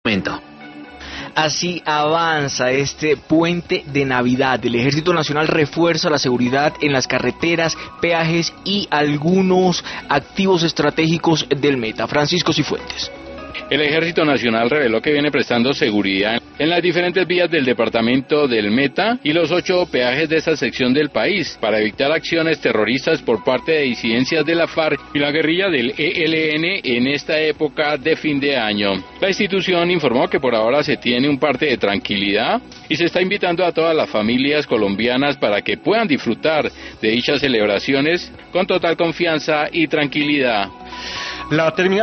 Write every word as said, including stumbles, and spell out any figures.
momento. Así avanza este puente de Navidad. El Ejército Nacional refuerza la seguridad en las carreteras, peajes y algunos activos estratégicos del Meta. Francisco Cifuentes. El Ejército Nacional reveló que viene prestando seguridad en las diferentes vías del departamento del Meta y los ocho peajes de esa sección del país para evitar acciones terroristas por parte de disidencias de la FARC y la guerrilla del E L N en esta época de fin de año. La institución informó que por ahora se tiene un parte de tranquilidad y se está invitando a todas las familias colombianas para que puedan disfrutar de dichas celebraciones con total confianza y tranquilidad. La terminal